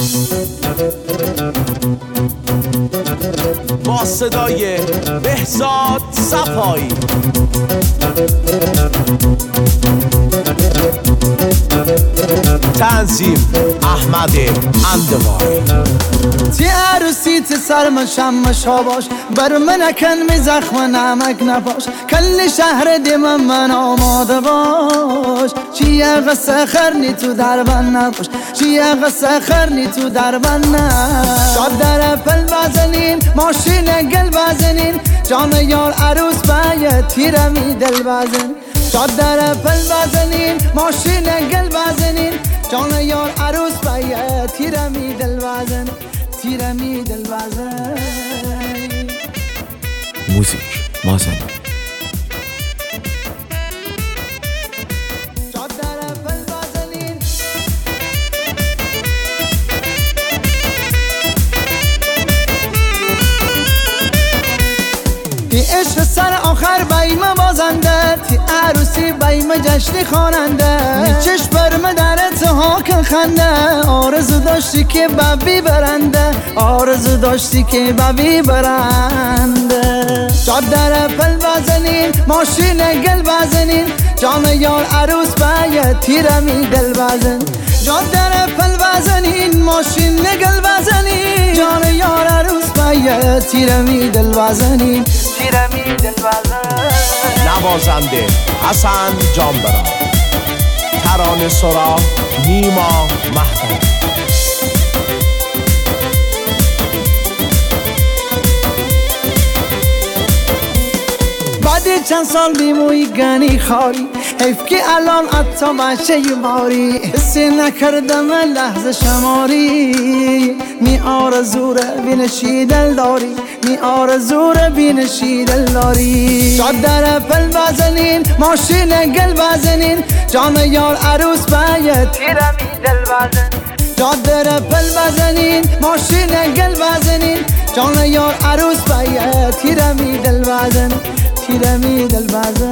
با صدای بهزاد صفایی. تنظیم احمد اندواری. تی عروسی تی سرم شمش ها باش، بر من کن می زخم نمک نپاش، کل شهر دیم من آماده باش. چیه قصه خرنی تو در بن نباش، چیه قصه خرنی تو در بن نباش. شاد در پل بزنین، ماشین گل بزنین، جان یار عروس باید تیرمی دل بزن. شاد در پل بزنین، ماشین گل بزنین، جان یار عروس باید تیرمی دل بزن، تیرمی دل بزن. موزیک مازن. شاد در پل بزنین، تی عشق سر آخر بایم بازنده، تی عروسی بایم جشن خواننده. چشم برم در اتحاک خنده، آرزو داشتی که ببی برنده، آرزو داشتی که ببی برنده. شاد در پل بزنین، ماشین گل بزنین، جان یار عروس باید تیرمی دل بزن. جاد در پل بزنین، ماشین گل بزنین، جان یار عروس باید تیرمی دل بزنین، تیرمی دل بزن. نوازنده حسن جانبرا، ترانه سرا نیما مهدوی. بعد چند سال بیموی گنی خاری، حیف که الان حتی بچه باری. حسی نکردم لحظه شماری، می آرزو رو بینشی دل داری، می آرزو رو بینشی دل داری. شاد در پل بزنین، ماشین گل بزنین، جان یار عروس باید تیرمی دل بزن. شاد در پل بزنین، ماشین گل بزنین، جان یار عروس باید تیرمی دل بزن، تیرمی دل بزن.